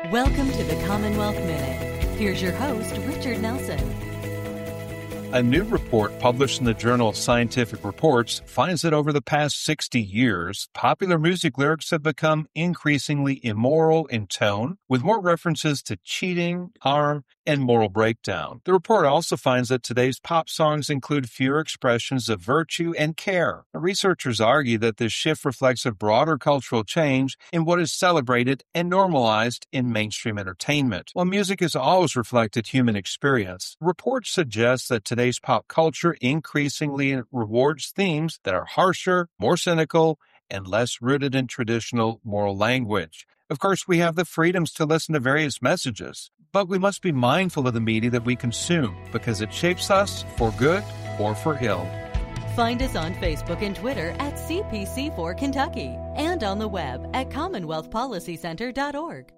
Welcome to the Commonwealth Minute. Here's your host, Richard Nelson. A new report published in the Journal of Scientific Reports finds that over the past 60 years, popular music lyrics have become increasingly immoral in tone, with more references to cheating, harm, and moral breakdown. The report also finds that today's pop songs include fewer expressions of virtue and care. Researchers argue that this shift reflects a broader cultural change in what is celebrated and normalized in mainstream entertainment. While music has always reflected human experience, the report suggests that today's pop culture increasingly rewards themes that are harsher, more cynical, and less rooted in traditional moral language. Of course, we have the freedoms to listen to various messages, but we must be mindful of the media that we consume because it shapes us for good or for ill. Find us on Facebook and Twitter at CPC4 Kentucky and on the web at CommonwealthPolicyCenter.org.